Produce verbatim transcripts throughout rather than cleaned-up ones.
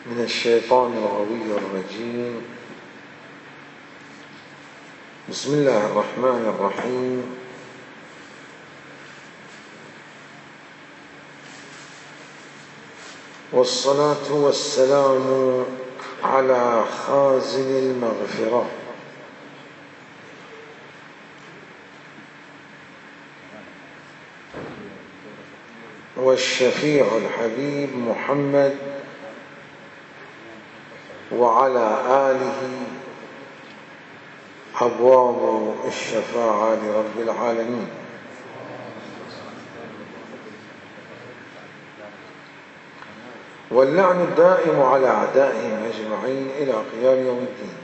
من الشيطان الغوي الرجيم. بسم الله الرحمن الرحيم. والصلاة والسلام على خازن المغفرة والشفيع الحبيب محمد وعلى آله أبواب الشفاعة لرب العالمين. واللعن الدائم على أعدائهم أجمعين إلى قيام يوم الدين.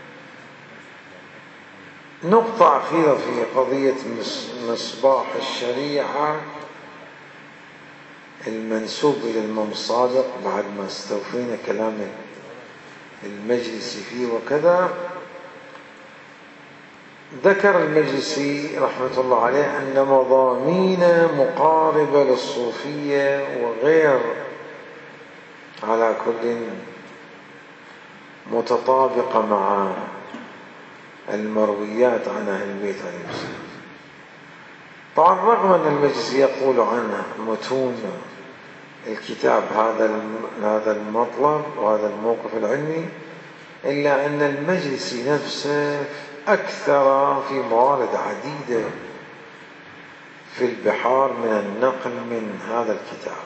نقطة أخيرة في قضية مصباح الشريعة المنسوب إلى الإمام الصادق بعد ما استوفينا كلام المجلسي فيه وكذا. ذكر المجلسي رحمة الله عليه أن مضامين مقاربة للصوفية وغير على كل متطابقة مع المرويات عن أهل البيت عليهم السلام. طبعا رغم أن المجلسي يقول عنه متون الكتاب هذا هذا المطلب وهذا الموقف العلمي، إلا أن المجلسي نفسه أكثر في موارد عديدة في البحار من النقل من هذا الكتاب.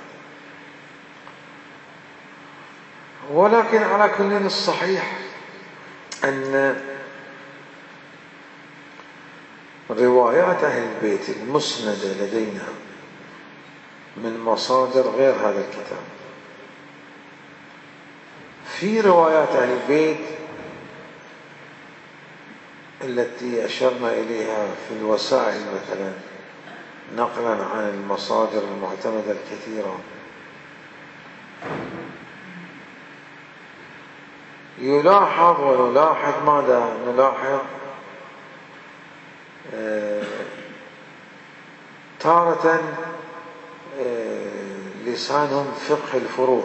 ولكن على كل الصحيح أن روايات أهل البيت المسندة لدينا من مصادر غير هذا الكتاب. في روايات أهل البيت التي أشرنا إليها في الوسائل مثلا نقلا عن المصادر المعتمدة الكثيرة، يلاحظ ونلاحظ ماذا نلاحظ؟ آه تارة آه لسانهم فقه الفروع،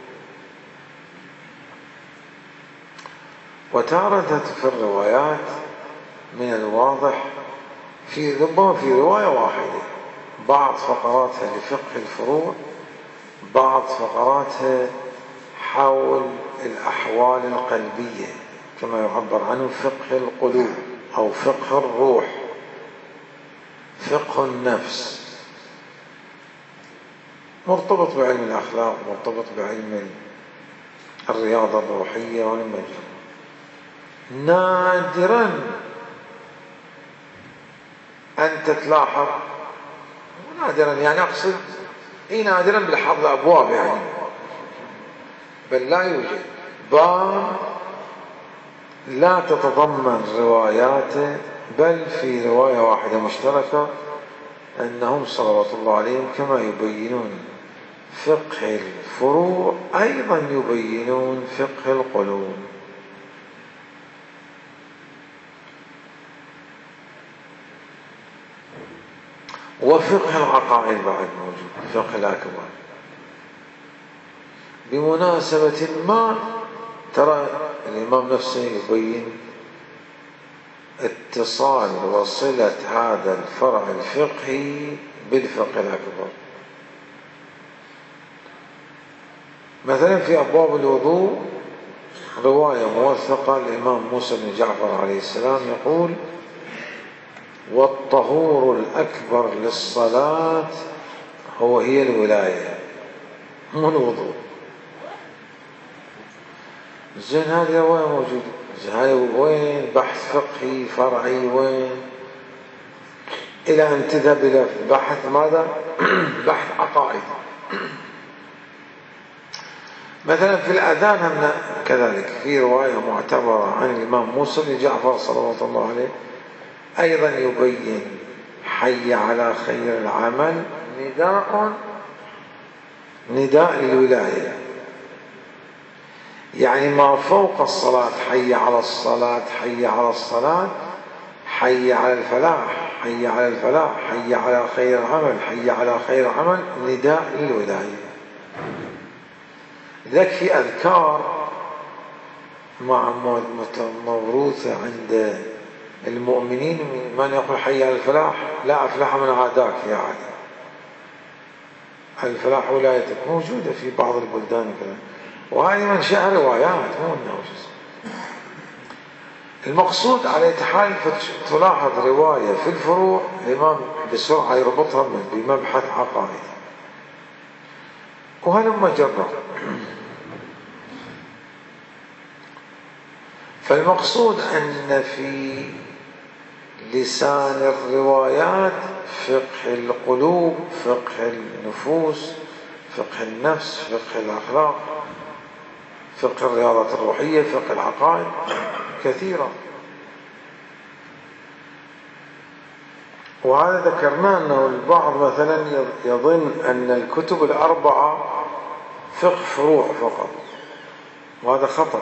وتارة في الروايات من الواضح في ربما في رواية واحدة بعض فقراتها لفقه الفروع، بعض فقراتها حول الأحوال القلبية كما يعبر عنه فقه القلوب أو فقه الروح، فقه النفس، مرتبط بعلم الأخلاق، مرتبط بعلم الرياضة الروحية والمجال. نادرا أنت تلاحظ، نادرا يعني أقصد إيه نادرا بالحظ أبواب يعني، بل لا يوجد باب لا تتضمن رواياته، بل في رواية واحدة مشتركة أنهم صلوات الله عليهم كما يبينون فقه الفروع أيضا يبينون فقه القلوب. وفقه العقائد بعد موجود، فقه الأكبر. بمناسبة ما ترى الإمام نفسه يبين اتصال وصلة هذا الفرع الفقهي بالفقه الأكبر. مثلا في أبواب الوضوء رواية موثقة الإمام موسى بن جعفر عليه السلام يقول: والطهور الأكبر للصلاة هو هي الولاية مو الوضوء. زين هذه رواية موجودة، هاي وين بحث فقهي فرعي وين؟ إلى أن تذهب إلى بحث ماذا؟ بحث عقائدي. مثلا في الأذان هم كذلك في رواية معتبرة عن الإمام موسى بن جعفر صلوات الله عليه أيضا يبين حي على خير العمل نداء نداء للولاية، يعني ما فوق الصلاة حي على الصلاة حي على الصلاة حي على الفلاح حي على الفلاح حي على خير العمل حي على خير العمل نداء للولاية. لذلك في أذكار مع موروثة عند المؤمنين من يقول حي على الفلاح، لا أفلح من عاداك يا علي. الفلاح ولايتك موجودة في بعض البلدان كذا، وهذه منشأ روايات مو انه المقصود. على حال تلاحظ رواية في الفروع الإمام بسرعة يربطها بمبحث عقائدي، وهلما جرى. فالمقصود أن في لسان الروايات فقه القلوب، فقه النفوس، فقه النفس، فقه الأخلاق، فقه الرياضات الروحية، فقه العقائد، كثيرة. وهذا ذكرنا أنه البعض مثلا يظن أن الكتب الأربعة فقه فروع فقط، وهذا خطأ.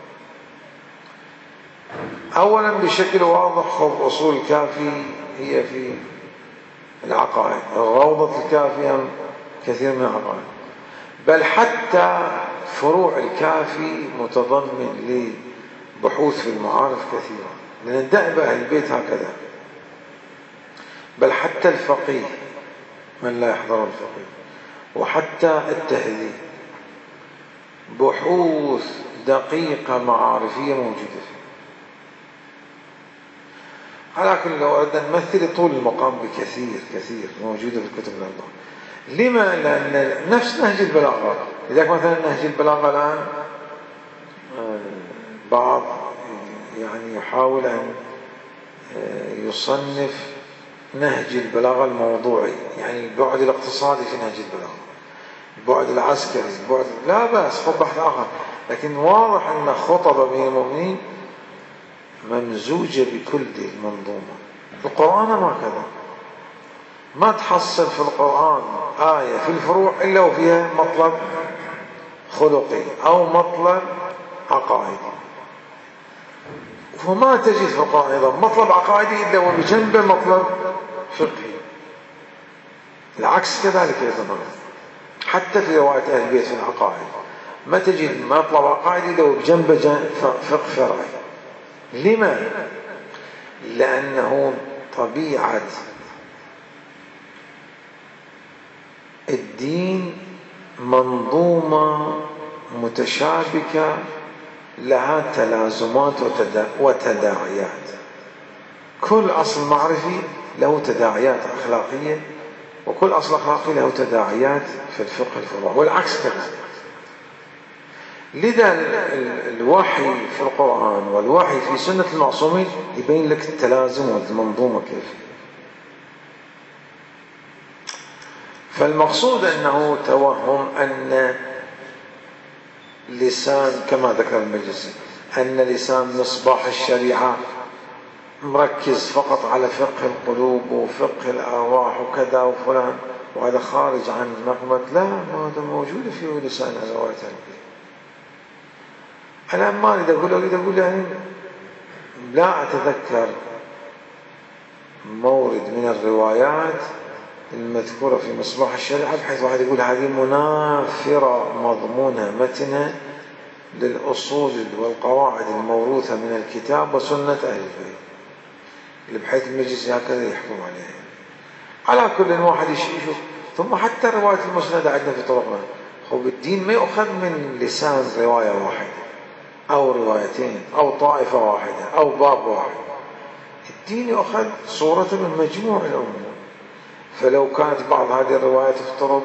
أولا بشكل واضح خذ أصول الكافي هي في العقائد، الروضة الكافية كثير من العقائد، بل حتى فروع الكافي متضمن لبحوث في المعارف كثيرة، لأن دأب أهل البيت هكذا. بل حتى الفقيه من لا يحضر الفقيه، وحتى التهذيب بحوث دقيقة معارفية موجودة فيه. على كل لو أردنا نمثل طول المقام بكثير كثير موجودة في الكتب الأربعة. لما؟ لأن نفس نهج البلاغة، لذلك مثلا نهج البلاغة الآن بعض يعني يحاول أن يصنف نهج البلاغة الموضوعي، يعني البعد الاقتصادي في نهج البلاغة، البعد العسكري، البعد لا بأس خذ بحث آخر، لكن واضح أن خطب من المؤمنين ممزوجة بكل دي المنظومة. القرآن ما كذا، ما تحصل في القرآن آية في الفروع إلا وفيها مطلب خلقي أو مطلب عقائدي، وما تجد في القرآن أيضا مطلب عقائدي إلا وبجنبه مطلب فقهي. العكس كذلك يا زمان، حتى في رواية أهل البيت في العقائد ما تجد مطلب عقائدي إلا وبجنبه فقه شرعي. لما؟ لأنه طبيعة الدين منظومة متشابكة لها تلازمات وتداعيات. كل أصل معرفي له تداعيات أخلاقية، وكل أصل أخلاقي له تداعيات في الفقه الفروع، والعكس كذلك. لذا الوحي في القرآن والوحي في سنة المعصومين يبين لك التلازم والمنظومة كيف. فالمقصود أنه توهم أن لسان كما ذكر المجلسي أن لسان مصباح الشريعة مركز فقط على فقه القلوب وفقه الأرواح وكذا وفلان، وهذا خارج عن نقمة. لا، هذا موجود في لسان الروايات. أنا ما أريد أقول أريد أقول يعني لا أتذكر مورد من الروايات المذكورة في مصباح الشريعة بحيث واحد يقول هذه منافرة مضمونة متنة للأصول والقواعد الموروثة من الكتاب وسنة أهل البيت، اللي بحيث المجلس هكذا يحكم عليها. على كل واحد يشوف. ثم حتى الرواية المسندة عندنا في طرقنا، هو الدين ما يؤخذ من لسان رواية واحدة أو روايتين أو طائفة واحدة أو باب واحد. الدين يؤخذ صورة من مجموع الأمور. فلو كانت بعض هذه الروايات افترض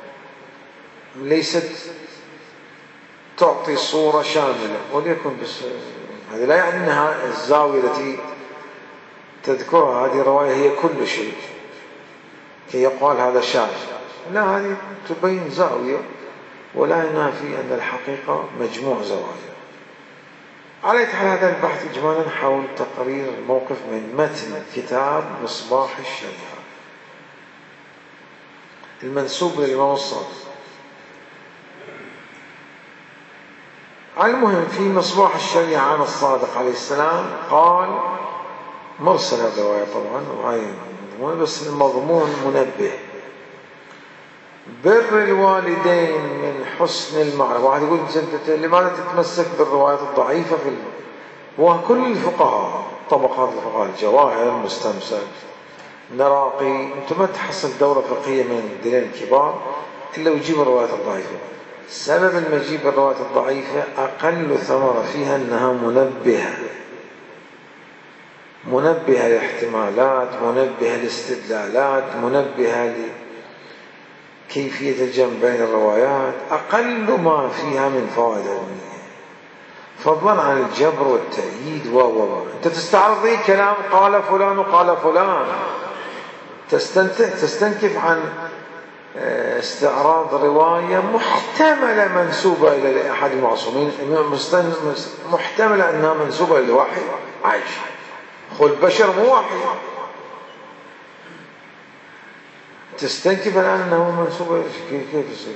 ليست تعطي صورة شاملة وليكن بس، هذا لا يعني أنها الزاوية التي تذكرها هذه الرواية هي كل شيء كي يقال هذا شاذ. لا، هذه تبين زاوية ولا ينافي أن الحقيقة مجموع زوايا. على حال هذا البحث إجمالا حول تقرير الموقف من متن كتاب مصباح الشريعة المنسوب للإمام الصادق. المهم في مصباح الشريعة عن الصادق عليه السلام قال، مرسل الرواية طبعا وهي بس المضمون منبه بر الوالدين من حسن المعرفة. واحد يقول لماذا تتمسك بالروايات الضعيفة في ال... وكل الفقهاء طبقات الفقهاء الجواهر المستمسك نراقي، انت ما تحصل دورة فقهية من الدليل الكبار إلا ويجيب الروايات الضعيفة. سبب المجيب الروايات الضعيفة أقل ثمرة فيها أنها منبهة منبهة للاحتمالات، منبهة للاستدلالات، منبهة لكيفية الجمع بين الروايات، أقل ما فيها من فوائد علمية، فضلا عن الجبر والتأييد و و أنت تستعرض إيه كلام قال فلان وقال فلان، تستنكف عن استعراض رواية محتملة منسوبة إلى أحد المعصومين، محتملة أنها منسوبة إلى واحد عايش، خل البشر مو واحد، تستنكف الآن أنه منسوبة. كيف يصير؟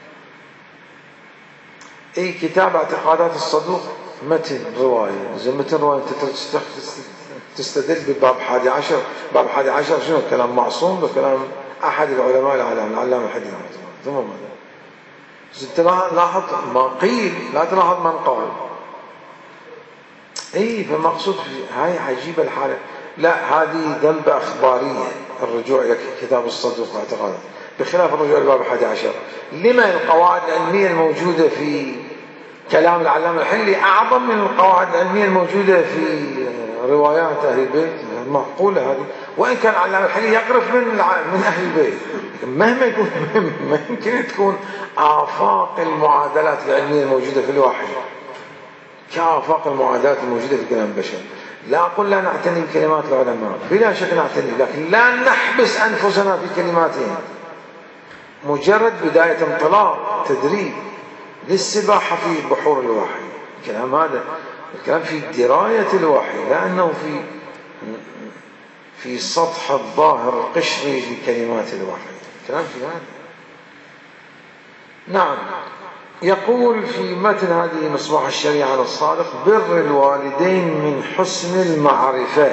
أي كتاب اعتقادات الصدوق متن رواية، زي متن رواية أنت تستدل بباب حادي عشر. باب حادي عشر شنو؟ كلام معصوم وكلام أحد العلماء العلامة العلامة الحديث ثم ماذا؟ أنت لاحظ ما قيل، لا تلاحظ من قال. أي فمقصود هاي عجيبة الحالة. لا، هذه ذنبة أخبارية الرجوع إلى كتاب الصدوق واعتقاده، بخلاف الرجوع لباب حادي عشر. لما القواعد العلمية الموجودة في كلام العلامة الحلي أعظم من القواعد العلمية الموجودة في روايات أهل البيت؟ معقولة هذه؟ وإن كان العلامة الحلي يقرب من من أهل البيت، مهما يكون ما يمكن تكون آفاق المعادلات العلمية الموجودة في الوحي كآفاق المعادلات الموجودة في كلام البشر. لا أقول لا نعتني بكلمات العلماء، بلا شك نعتني، لكن لا نحبس أنفسنا في كلماتهم. مجرد بداية انطلاق تدريب للسباحة في بحور الوحي. الكلام هذا الكلام في دراية الوحي، لا أنه في في سطح الظاهر القشري لكلمات الوحي. الكلام في هذا. نعم، يقول في متن هذه مصباح الشريعة الصادق: بر الوالدين من حسن المعرفة،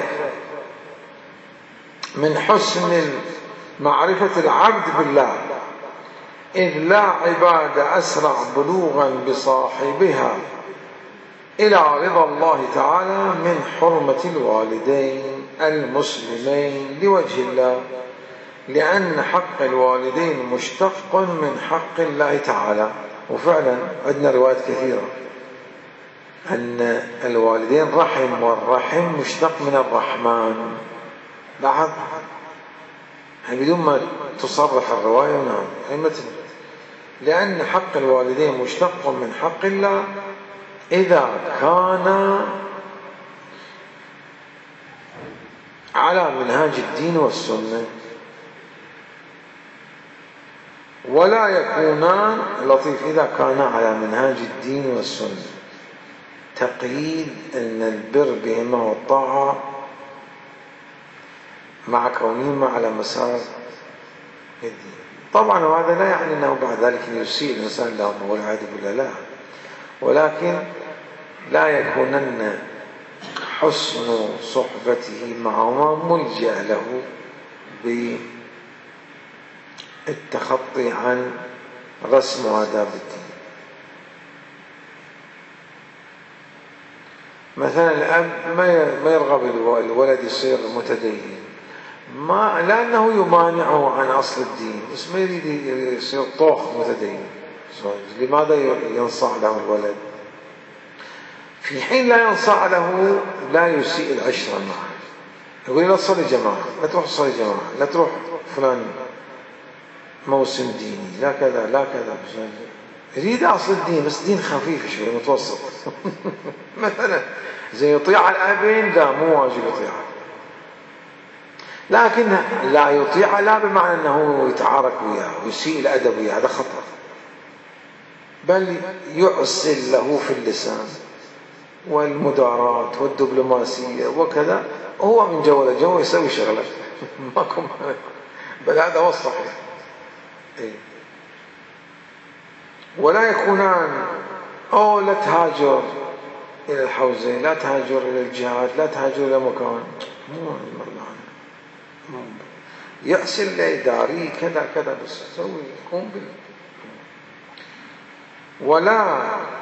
من حسن معرفة العبد بالله، إذ لا عبادة أسرع بلوغا بصاحبها إلى رضا الله تعالى من حرمة الوالدين المسلمين لوجه الله، لأن حق الوالدين مشتق من حق الله تعالى. وفعلا عندنا روايات كثيرة أن الوالدين رحم، والرحم مشتق من الرحمن. لاحظ بدون ما تصرح الرواية. نعم، أي مثل لأن حق الوالدين مشتق من حق الله إذا كان على منهاج الدين والسنة، ولا يكونان لطيف إذا كان على منهاج الدين والسنة. تقييد أن البر بهما والطاعة مع كونهما على مسار الدين. طبعا وهذا لا يعني أنه بعد ذلك يسيء الإنسان لهم والعياذ بالله، لا، ولكن لا يكونن حسن صحبته معهما ملجأ له بالتخطي عن رسم آداب الدين. مثلا الأب ما يرغب الولد يصير متدين، ما لأنه يمانعه عن أصل الدين، بس ما يريد يصير طوخ متدين. لماذا ينصح له الولد؟ في حين لا ينصح له لا يسيء العشرة معه. يقول لا تصلي جماعة، لا تروح تصلي جماعة، لا تروح فلان موسم ديني، لا كذا لا كذا. يريد أصل الدين بس دين خفيف شوي متوسط. مثلا زي يطيع الأبين، لا مو واجب يطيعه، لكن لا يطيع لا بمعنى أنه يتعارك وياه ويسيء الأدب وياه، هذا خطأ، بل يعسل له في اللسان والمدارات والدبلوماسية وكذا، هو من جو لجو يسوي شغله. ماكم بل هذا هو الصحيح. إيه؟ ولا يكونان أو لا تهاجر إلى الحوزة، لا تهاجر إلى الجهاد، لا تهاجر إلى مكان، مو يأسل له داري كذا كذا بس سوي قوم بال ولا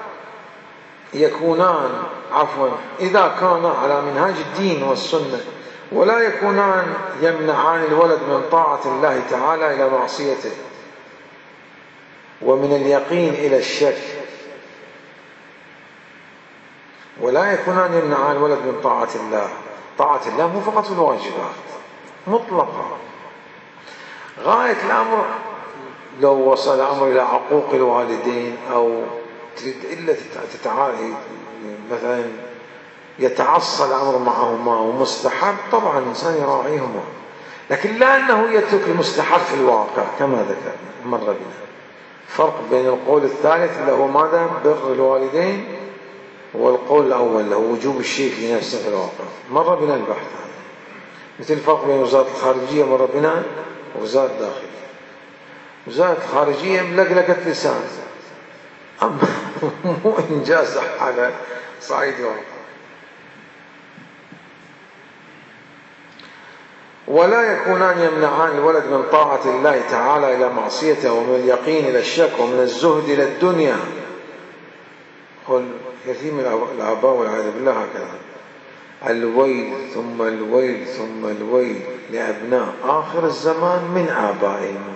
يكونان عفوا إذا كان على منهاج الدين والسنة ولا يكونان يمنعان الولد من طاعة الله تعالى إلى معصيته ومن اليقين إلى الشك، ولا يكونان يمنعان الولد من طاعة الله. طاعة الله مو فقط في الواجبات مطلقة، غاية الأمر لو وصل الأمر إلى عقوق الوالدين أو تريد إلا تتعالي مثلا يتعصى الأمر معهما ومستحب، طبعا الإنسان يراعيهما، لكن لا أنه يترك المستحب في الواقع كما ذكرنا مر بنا. فرق بين القول الثالث اللي هو ماذا؟ بر الوالدين، والقول الأول اللي هو وجوب الشيء في نفسه في الواقع. مر بنا البحث هذا. مثل الفرق بين وزارة الخارجية مر بنا ووزارة الداخلية. وزارة الخارجية ملقلقة لسان، أما مو إنجاز على صعيد الواقع. ولا يكونان يمنعان الولد من طاعة الله تعالى إلى معصيته ومن اليقين إلى الشك ومن الزهد إلى الدنيا. قل كثير من الآباء والعياذ بالله هكذا، الويل ثم الويل ثم الويل لأبناء آخر الزمان من آبائهم.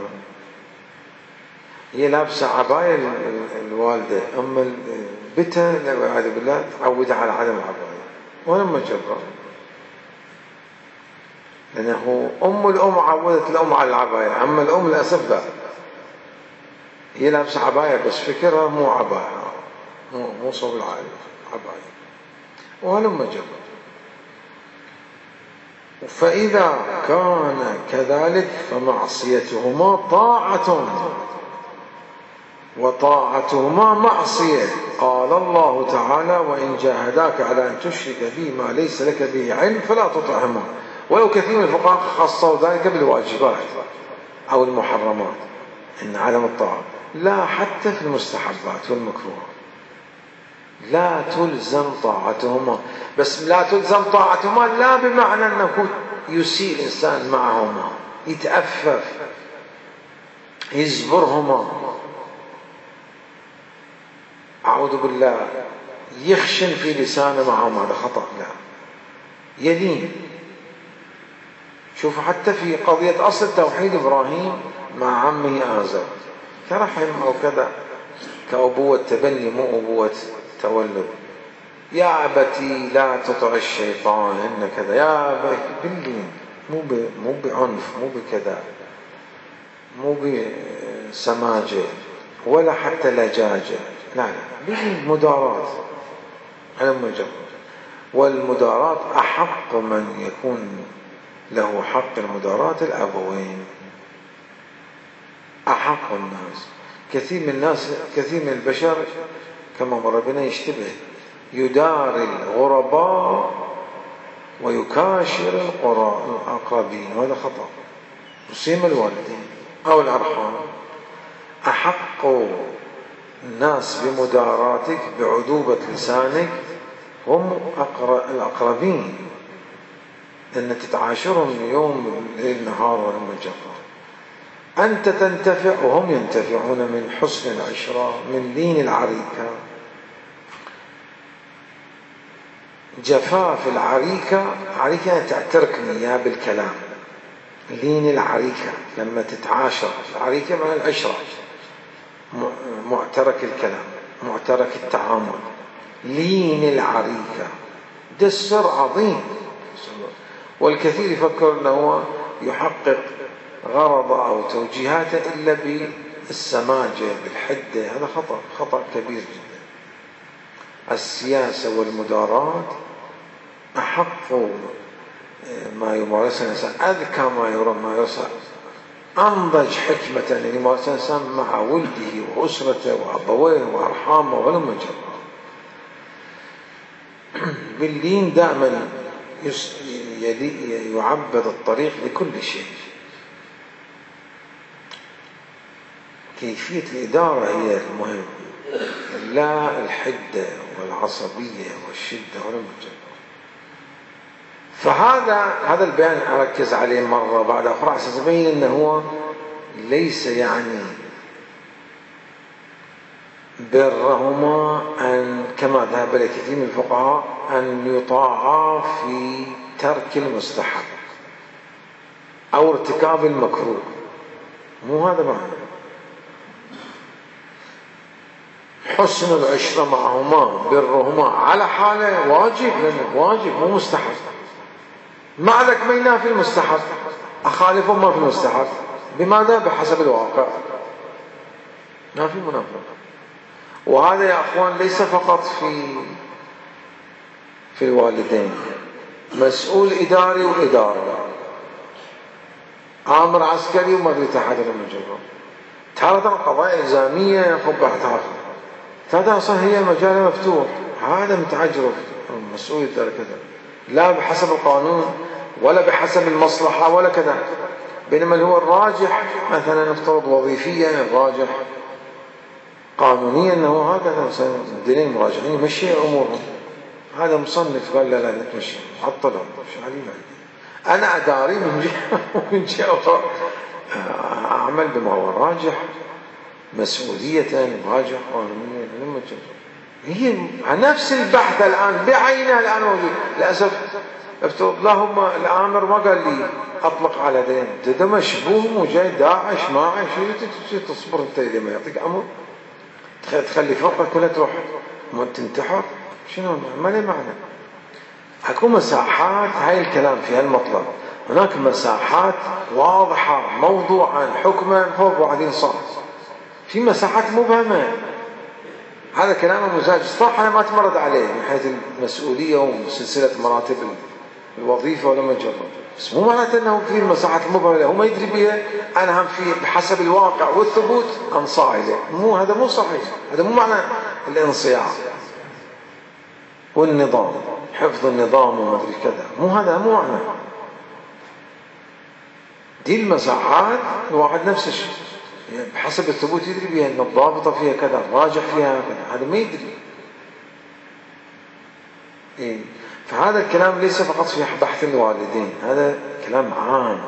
هي لابسة عباية الوالدة، أما بنتها والعياذ بالله تعودها على عدم العباية ولما جرى، لأنه أم الأم عودت الأم على العباية، أما الأم للأسف لا، هي لابسة عباية بس فكرها مو عباية، مو مو صوب العائلة عباية ولما جرى. فإذا كان كذلك فمعصيتهما طاعة وطاعتهما معصية. قال الله تعالى: وإن جاهداك على أن تشرك بي ما ليس لك به علم فلا تطعهما. ولو كثير من الفقهاء خصوا ذلك بالواجبات أو المحرمات إن عدم الطاعة، لا حتى في المستحبات والمكروه لا تلزم طاعتهما. بس لا تلزم طاعتهما لا بمعنى أنه يسيء الإنسان معهما، يتأفف يزبرهما، أعوذ بالله، يخشن في لسانه معهما، هذا خطأ. لا، يلين. شوف حتى في قضية أصل توحيد إبراهيم مع عمه آزر كرحم أو كذا، كأبوة تبني مو أبوة تولد. يا أبتي لا تطع الشيطان إن كذا، يا أبتي باللين، مو مو بعنف، مو بكذا، مو بسماجة ولا حتى لجاجة، لا لا، بالمدارات على المجرد. والمدارات أحق من يكون له حق المداراة الأبوين، أحق الناس. كثير من الناس، كثير من البشر كما مر بنا يشتبه، يداري الغرباء ويكاشر الأقربين، وهذا خطأ. وسيم الوالدين أو الأرحام أحق الناس بمداراتك بعذوبة لسانك هم الأقربين، أن تتعاشرهم يوم ليل نهار ولما جرى. أنت تنتفع وهم ينتفعون من حسن العشرة، من لين العريكة. جفاف العريكة، عريكة تعتركني يا بالكلام، لين العريكة لما تتعاشر. العريكة من العشرة، معترك الكلام، معترك التعامل، لين العريكة، ده السر عظيم. والكثير يفكر أنه يحقق غرضه أو توجيهاته إلا بالسماجة بالحدة، هذا خطأ، خطأ كبير جدا. السياسة والمدارات أحق ما يمارسه الإنسان، أذكى ما يرى ما يرسل، أنضج حكمة يمارسه الإنسان مع ولده وأسرته وأبويه وأرحامه ولما جرى. باللين دائما يعبد الطريق لكل شيء. كيفية الإدارة هي المهم، لا الحدة والعصبية والشدة ولما جرى. فهذا هذا البيان أركز عليه مرة بعد أخرى على أساس أبين أنه هو ليس يعني برهما أن كما ذهب إليه كثير من الفقهاء أن يطاعا في ترك المستحب أو ارتكاب المكروه، مو هذا معنى. حسن العشرة معهما برهما على حالة واجب، لأنه واجب مو مستحب. مع ذلك ما ينافي المستحب، أخالفهم ما في المستحب. بماذا؟ بحسب الواقع، ما في منافق. وهذا يا أخوان ليس فقط في في الوالدين، مسؤول إداري وإدارة، آمر عسكري وما أدري تحت المجرد، تارة قضايا إلزامية ياخذ بحثها، هذا أصلا هي مجال مفتوح، هذا متعجرف مسؤول إداري كذا، لا بحسب القانون ولا بحسب المصلحة ولا كذا. بينما هو الراجح مثلا نفترض وظيفيا، الراجح قانونيا أنه هكذا الدينين مراجعين يمشي أمورهم. هذا مصنف قال لا لا نتمشي عطلهم، مش علينا. أنا أداري من جهة ومن جهة أعمل بما هو الراجح مسؤولية، راجح قانونيا. لما هي نفس البحث الآن بعينها الآن موجود. للأسف افترض لهم الآمر ما قال لي أطلق على دين، ده مشبوه وجاي داعش ماعش، تصبر أنت إذا ما يعطيك أمر تخلي فرقة كلها تروح تنتحر، شنو ما له معنى. اكو مساحات هاي الكلام في هالمطلب، هناك مساحات واضحة موضوعا حكما فوق وبعدين صار، في مساحات مبهمة. هذا كلام مزاج صح، أنا ما أتمرد عليه من حيث المسؤولية وسلسلة مراتب الوظيفة ولا مجرد، بس مو معناته أنه في المساحات المبهمة هو ما يدري بها. أنا هم في بحسب الواقع والثبوت أنصاع إليه، مو هذا مو صحيح، هذا مو معنى الانصياع والنظام، حفظ النظام وما أدري كذا، مو هذا مو معنى. دي المساحات الواحد نفس الشيء يعني بحسب الثبوت يدري بها أن الضابطة فيها كذا، الراجح فيها كذا، هذا ما يدري. إيه؟ فهذا الكلام ليس فقط في بحث الوالدين، هذا كلام عام.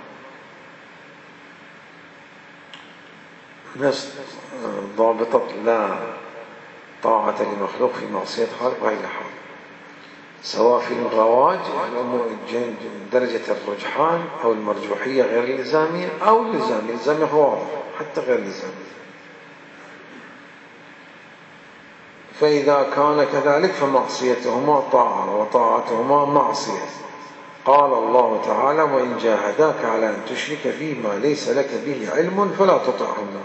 نفس ضابطة لا طاعة لمخلوق في معصية خالق وهي حرام، سواء في الرواج درجة الرجحان أو المرجوحية غير الإلزامية أو الإلزامية. الإلزامية هو واضح حتى غير الإلزامية. فإذا كان كذلك فمعصيتهما طاعة وطاعتهما معصية. قال الله تعالى: وإن جاهداك على أن تشرك فيما ليس لك به علم فلا تطعهما.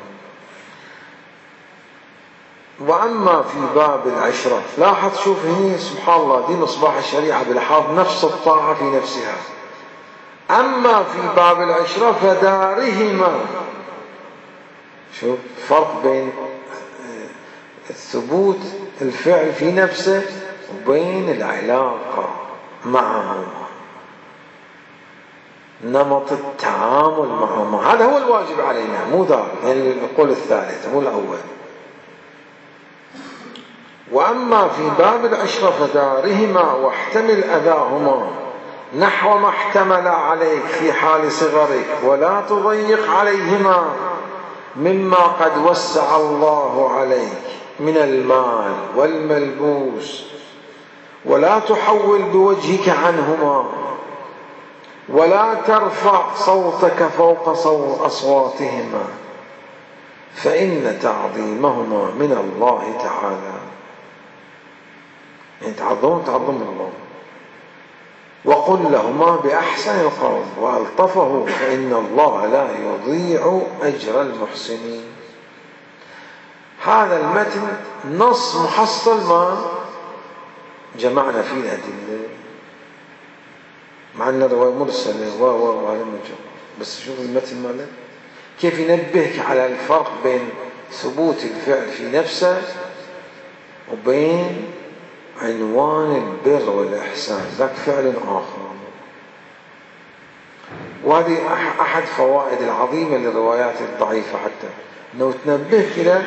وأما في باب العشرة، لاحظ شوف هنا سبحان الله، دي مصباح الشريعة بلحاظ نفس الطاعة في نفسها. أما في باب العشرة فدارهما، شوف فرق بين الثبوت الفعل في نفسه وبين العلاقة معه، نمط التعامل معه، هذا هو الواجب علينا، مو دار يعني القول الثالث مو الأول. وأما في باب العشرة فدارهما واحتمل أذاهما نحو ما احتمل عليك في حال صغرك، ولا تضيق عليهما مما قد وسع الله عليك من المال والملبوس، ولا تحول بوجهك عنهما، ولا ترفع صوتك فوق صوت أصواتهما، فإن تعظيمهما من الله تعالى، يعني تعظم تعظم الله. وقل لهما بأحسن القول وألطفه، فإن الله لا يضيع أجر المحسنين. هذا المتن نص محصل ما جمعنا فيه الأدلة، مع أن الرواية مرسلة و و وهذا مجرد، بس شوف المتن ماله كيف ينبهك على الفرق بين ثبوت الفعل في نفسه وبين عنوان البر والإحسان، ذاك فعل آخر. وهذه أحد فوائد العظيمة للروايات الضعيفة، حتى أنه تنبهك إلى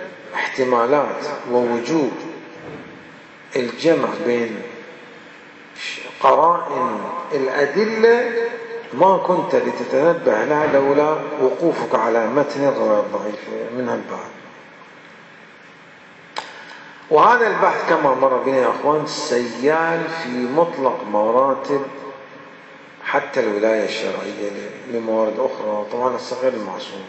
احتمالات ووجوب الجمع بين قرائن الأدلة ما كنت لتتنبه لها لولا وقوفك على متن الرواية الضعيفة من هالباب. وهذا البحث كما مر بنا يا أخوان سيال في مطلق مراتب حتى الولاية الشرعية لموارد أخرى، طبعا الصغير المعصوم،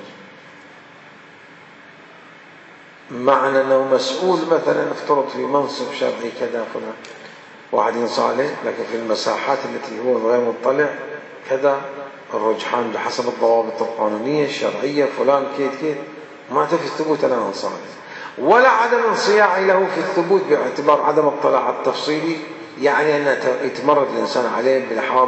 معنى أنه مسؤول مثلا افترض في منصب شرعي كذا فلان واحد صالح، لكن في المساحات التي هو غير مطلع كذا الرجحان بحسب الضوابط القانونية الشرعية فلان كيت كيت ما تفي الثبوت أنه صالح، ولا عدم انصياع له في الثبوت باعتبار عدم اطلاع التفصيلي، يعني أن يتمرد الإنسان عليه بلحاظ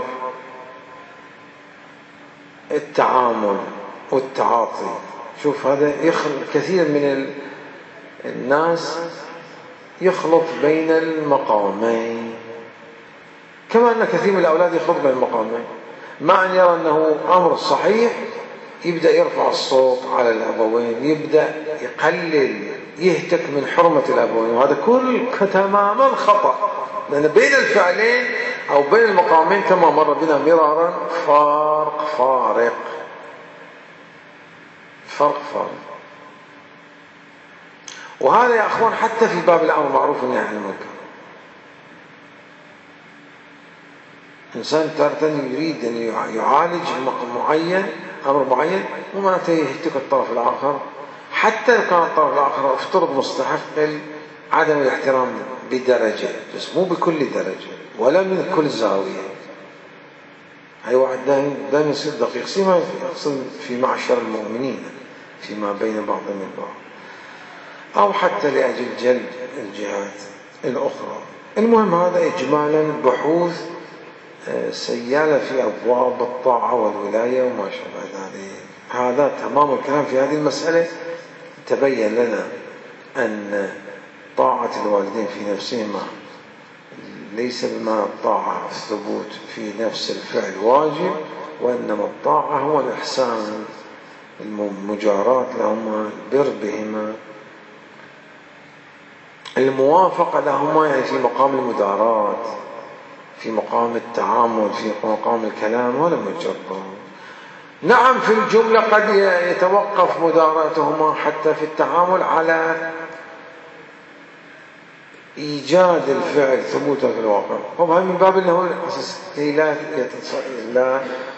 التعامل والتعاطي. شوف هذا يخلط كثير من الناس يخلط بين المقامين، كما أن كثير من الأولاد يخلط بين المقامين، مع أن يرى أنه أمر صحيح يبدأ يرفع الصوت على الأبوين، يبدأ يقلل يهتك من حرمة الأبوين، وهذا كل تماما خطأ، لأن بين الفعلين أو بين المقامين كما مر بنا مرارا فرق فارق فرق فارق. وهذا يا أخوان حتى في باب الأمر معروف والنهي عن المنكر، إنسان تارة يريد أن يعالج معين أمر معين وما يهتك الطرف الآخر، حتى لو كان الطرف الآخر افترض مستحق عدم الاحترام بدرجة، بس مو بكل درجة ولا من كل زاوية. أي واحد دائما يصير دقيق سيما يقصد في معشر المؤمنين فيما بين بعض من بعض، أو حتى لأجل جلب الجهات الأخرى. المهم هذا إجمالا بحوث سيالة في أبواب الطاعة والولاية وما شابه ذلك. هذا تمام الكلام في هذه المسألة. تبين لنا أن طاعة الوالدين في نفسهما ليس بما الطاعة الثبوت في نفس الفعل واجب، وإنما الطاعة هو الإحسان المجاراة لهما، البر بهما، الموافقة لهما، يعني في مقام المداراة، في مقام التعامل، في مقام الكلام ولا مجرد. نعم في الجملة قد يتوقف مداراتهما حتى في التعامل على إيجاد الفعل ثبوته في الواقع، وهذا من باب أنه لا لا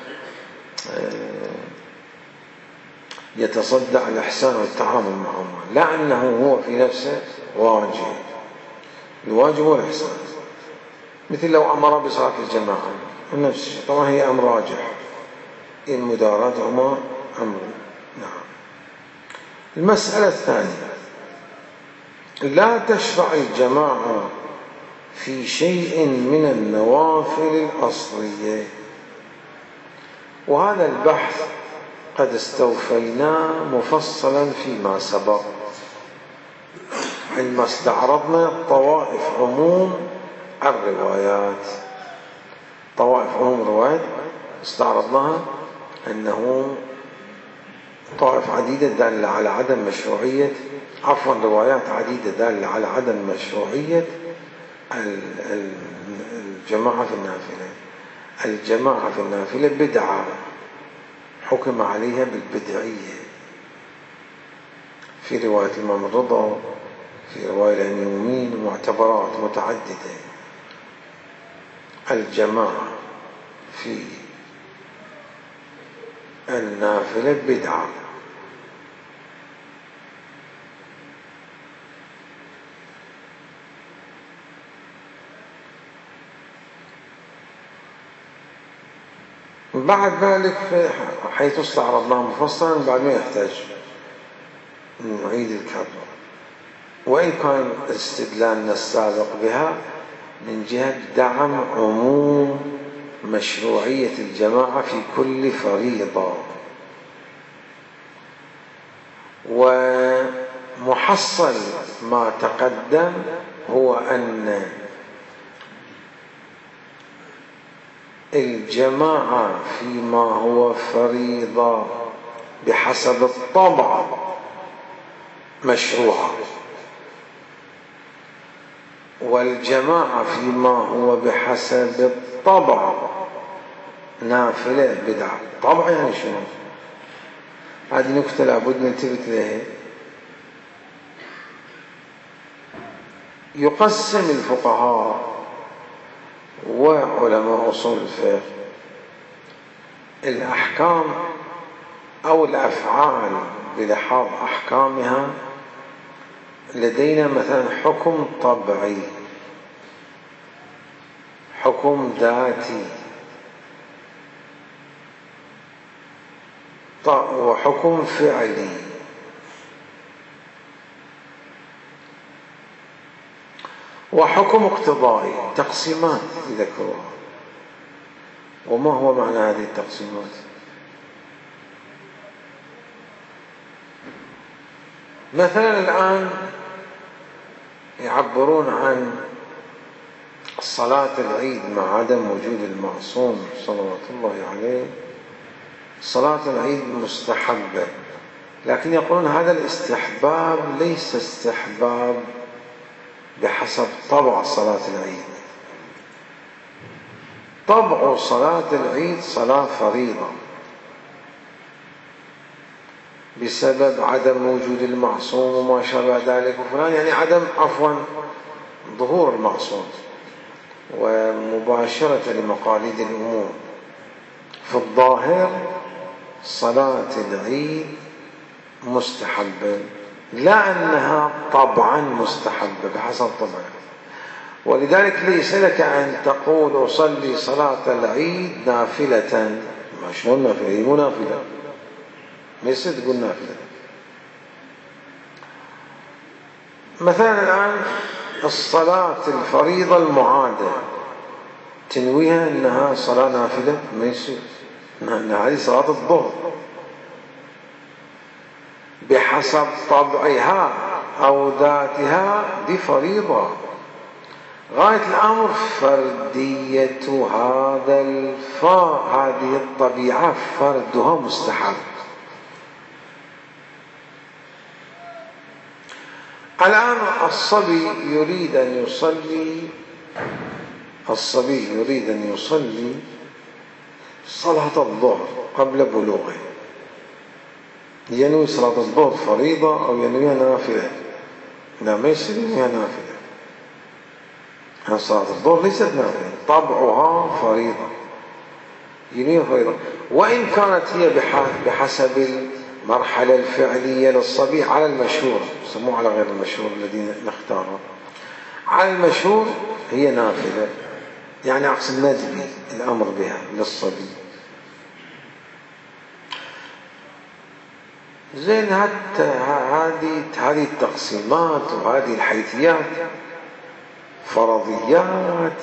يتصدع الإحسان والتعامل معهما، لا أنه هو في نفسه واجب. الواجب هو الإحسان، مثل لو أمر بصلاة الجماعة نفس الشيء، طبعا هي أمر راجح، المدارات هما أمر. نعم. المسألة الثانية، لا تشرع الجماعة في شيء من النوافل الأصلية، وهذا البحث قد استوفيناه مفصلا فيما سبق عندما استعرضنا طوائف عموم الروايات. طوائف عموم الروايات استعرضناها أنه طوائف عديدة دالة على عدم مشروعية، عفوا روايات عديدة دالة على عدم مشروعية الجماعة في النافلة. الجماعة في النافلة بدعة حكم عليها بالبدعية في رواية الإمام الرضا، في رواية الأميومين، ومعتبرات متعددة. الجماعة في النافلة بدعة، بعد ذلك حيث استعرضناه مفصلا بعد ما يحتاج نعيد الكرر، وإن كان استدلالنا السابق بها من جهة دعم عموم مشروعية الجماعة في كل فريضة. ومحصل ما تقدم هو أن الجماعة فيما هو فريضة بحسب الطبع مشروعة، والجماعة فيما هو بحسب الطبع نافلة بدعة. طبع يعني شنو؟ هذه نكتة لابد نلتفت لها. يقسم الفقهاء وعلماء أصول الفقه الأحكام أو الأفعال بلحاظ أحكامها. لدينا مثلا حكم طبعي، حكم ذاتي، وحكم فعلي. وحكم اقتضائي. تقسيمات ذكروها. وما هو معنى هذه التقسيمات؟ مثلا الآن يعبرون عن صلاة العيد مع عدم وجود المعصوم صلوات الله عليه. صلاة العيد مستحبة، لكن يقولون هذا الاستحباب ليس استحباب بحسب طبع صلاة العيد. طبع صلاة العيد صلاة فريضة بسبب عدم وجود المعصوم وما شابه ذلك وفلان، يعني عدم عفوا ظهور المعصوم ومباشرة لمقاليد الأمور. في الظاهر صلاة العيد مستحبة، لا أنها طبعا مستحبة بحسب طبعها. ولذلك ليس لك أن تقول أصلي صلاة العيد نافلة. ما شلون نافلة؟ هي مو نافلة، ما يصير تقول نافلة. مثلا الآن الصلاة الفريضة المعادة تنويها أنها صلاة نافلة، ما يصير، لأن هذه صلاة الظهر بحسب طبعها أو ذاتها، دي فريضة. غاية الأمر فردية هذا الفا هذه الطبيعة فردها مستحب. الآن الصبي يريد أن يصلي الصبي يريد أن يصلي صلاة الظهر قبل بلوغه. ينوي صلاة الظهر فريضة أو ينويها نافلة؟ لا، ما يصير ينويها نافلة. صلاة الظهر ليست نافلة، طبعها فريضة، ينويها فريضة. وإن كانت هي بحسب المرحلة الفعلية للصبي على المشهور، سموه على غير المشهور الذي نختاره، على المشهور هي نافلة، يعني عكس الندبي الأمر بها للصبي. زين، حتى هذه هذه التقسيمات وهذه الحيثيات فرضيات.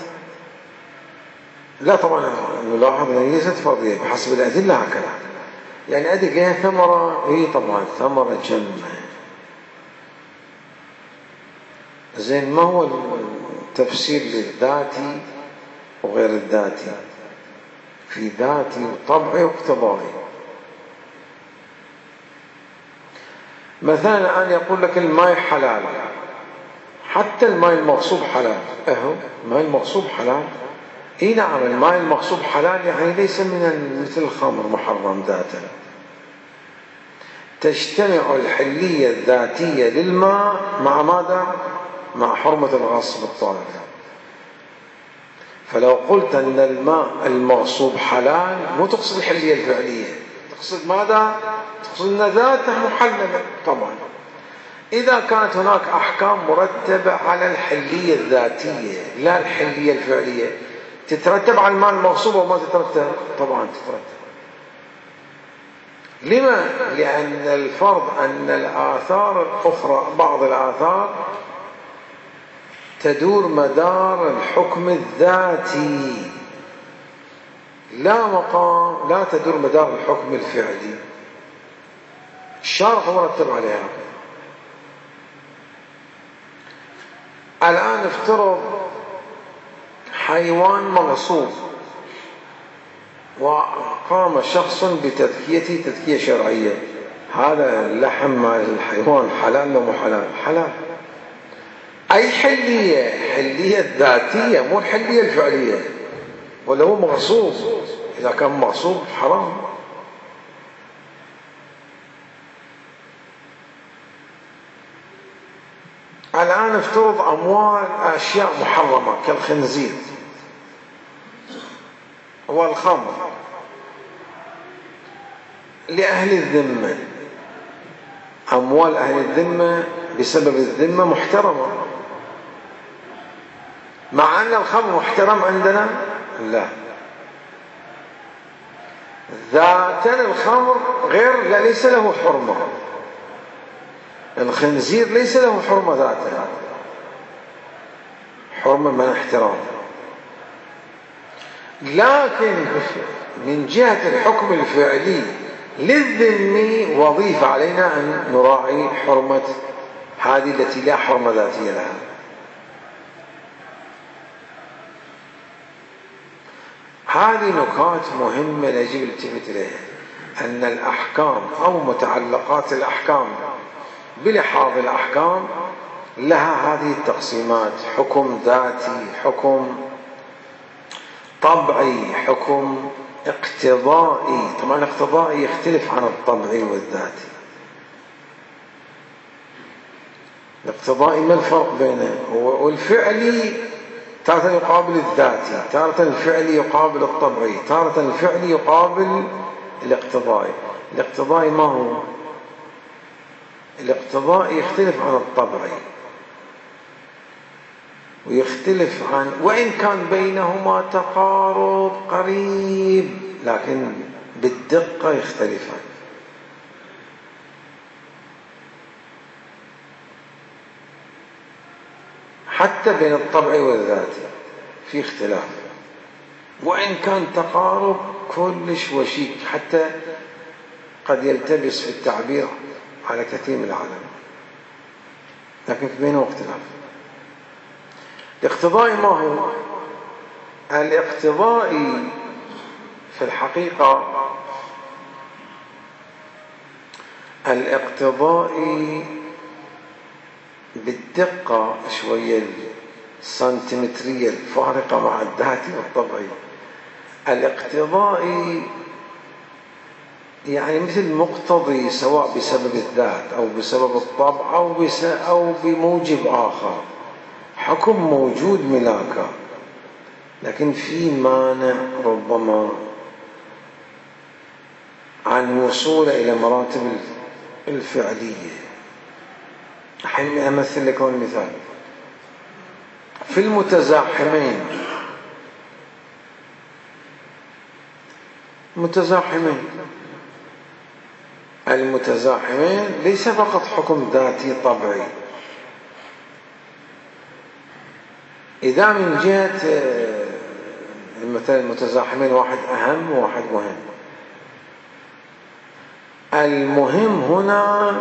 لا طبعا نلاحظ أنها ليست فرضية بحسب الأدلة هكذا، يعني أدق لها ثمرة، هي طبعا ثمرة جنة. زين، ما هو التفسير للذاتي وغير الذاتي؟ في ذاتي وطبعي واقتضائي. مثلا أن يقول لك الماء حلال، حتى الماء المغصوب حلال. أهو الماء المغصوب حلال، اي نعم، الماء المغصوب حلال، يعني ليس من مثل الخمر محرم ذاته. تجتمع الحلية الذاتية للماء مع ماذا؟ مع حرمة الغصب الطارئ. فلو قلت أن الماء المغصوب حلال، مو تقصد الحلية الفعلية، تقصد ماذا؟ تقصد أن ذاته محللة. طبعا إذا كانت هناك أحكام مرتبة على الحلية الذاتية لا الحلية الفعلية، تترتب على الماء المغصوب وما تترتب؟ طبعا تترتب. لما؟ لأن الفرض أن الآثار الأخرى، بعض الآثار تدور مدار الحكم الذاتي، لا مقام، لا تدور مدار الحكم الفعلي. الشارع مرتب عليها. الآن افترض حيوان مغصوب وقام شخص بتذكيته تذكية شرعية، هذا اللحم مع الحيوان حلال ولا مو حلال؟ حلال. أي حلية؟ حلية ذاتية مو الحلية الفعلية. ولا هو مغصوب؟ إذا كان مغصوب حرام. الآن افترض أموال أشياء محرمة كالخنزير والخمر لأهل الذمة، أموال أهل الذمة بسبب الذمة محترمة، مع أن الخمر محترم عندنا لا، ذاتا الخمر غير لا ليس له حرمة، الخنزير ليس له حرمة ذاتا، حرمة من احترام. لكن من جهة الحكم الفعلي للذمي وظيفة علينا أن نراعي حرمة هذه التي لا حرمة ذاتية لها. هذه نقاط مهمة يجب الالتفات إليها، أن الأحكام أو متعلقات الأحكام بلحاظ الأحكام لها هذه التقسيمات: حكم ذاتي، حكم طبعي، حكم اقتضائي. طبعا الاقتضائي يختلف عن الطبعي والذاتي. الاقتضائي ما الفرق بينه؟ والفعلي تارة يقابل الذاتي، تارة الفعلي يقابل الطبعي، تارة الفعلي يقابل الاقتضائي. الاقتضائي ما هو؟ الاقتضائي يختلف عن الطبعي ويختلف عن، وإن كان بينهما تقارب قريب لكن بالدقة يختلفان. حتى بين الطبعي والذاتي في اختلاف، وإن كان تقارب كلش وشيك حتى قد يلتبس في التعبير على كثير من العالم، لكن بينهم اختلاف. الاقتضائي ما هو؟ الاقتضائي في الحقيقة الاقتضائي بالدقة شوية السنتيمترية الفارقة مع الذاتي والطبعي. الاقتضائي يعني مثل مقتضي، سواء بسبب الذات أو بسبب الطبع أو, بس أو بموجب آخر، حكم موجود ملاكا، لكن في مانع ربما عن وصول إلى مراتب الفعلية. الحين أمثل لكم المثال: في المتزاحمين متزاحمين المتزاحمين ليس فقط حكم ذاتي طبعي، إذا من جهة مثلا المتزاحمين واحد أهم وواحد مهم، المهم هنا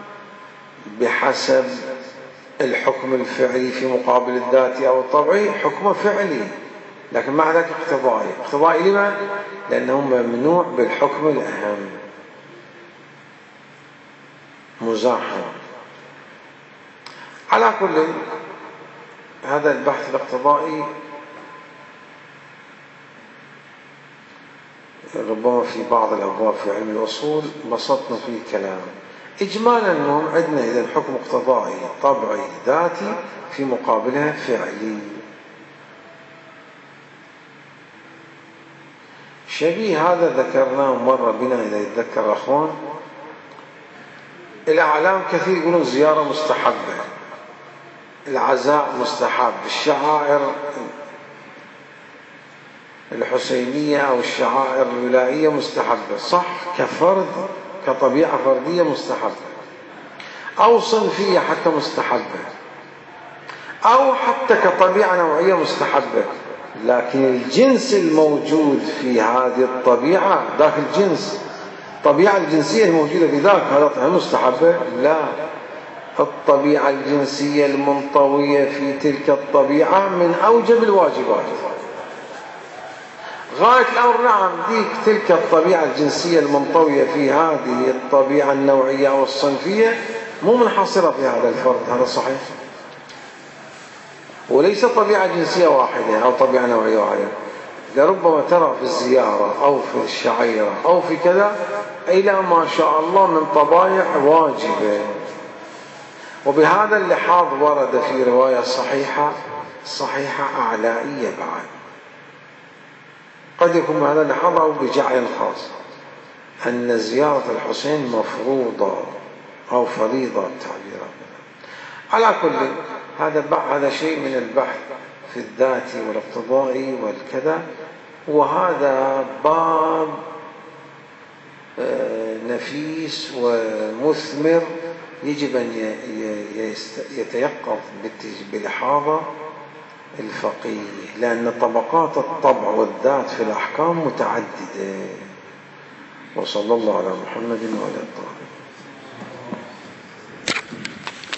بحسب الحكم الفعلي في مقابل الذاتي أو الطبعي حكم فعلي، لكن مع ذلك اقتضائي. اقتضائي لما؟ لأنه ممنوع بالحكم الأهم، مزاحم. على كل هذا البحث الاقتضائي ربما في بعض الأبواب في علم الأصول بسطنا فيه كلام. إجمالا المهم عندنا إذن حكم اقتضائي طبعي ذاتي في مقابلها فعلي. شبيه هذا ذكرناه مرة بنا إذا يتذكر الأخوان. الأعلام كثير يقولون زيارة مستحبة، العزاء مستحب، الشعائر الحسينية أو الشعائر الولائية مستحبة، صح، كفرد كطبيعة فردية مستحبة، أو صنفية حتى مستحبة، أو حتى كطبيعة نوعية مستحبة، لكن الجنس الموجود في هذه الطبيعة ذاك الجنس، الطبيعة الجنسية الموجودة في ذاك هذا مستحبة؟ لا، الطبيعة الجنسية المنطوية في تلك الطبيعة من أوجب الواجبات. غاية الأمر نعم ديك تلك الطبيعة الجنسية المنطوية في هذه الطبيعة النوعية أو الصنفية مو منحصرة في هذا الفرد، هذا صحيح. وليس طبيعة جنسية واحدة أو طبيعة نوعية واحدة، لربما ترى في الزيارة أو في الشعيرة أو في كذا إلى ما شاء الله من طبائع واجبة. وبهذا اللحاظ ورد في رواية صحيحة صحيحة أعلائية بعد، قد يكون بهذا اللحاظ أو بجعل خاص، أن زيارة الحسين مفروضة أو فريضة تعبيرا. على كل هذا هذا شيء من البحث في الذاتي والاقتضائي والكذا، وهذا باب نفيس ومثمر يجب أن يتيقظ بلحاظة الفقيه، لأن طبقات الطبع والذات في الأحكام متعددة. وصلى الله على محمد وعلى آله.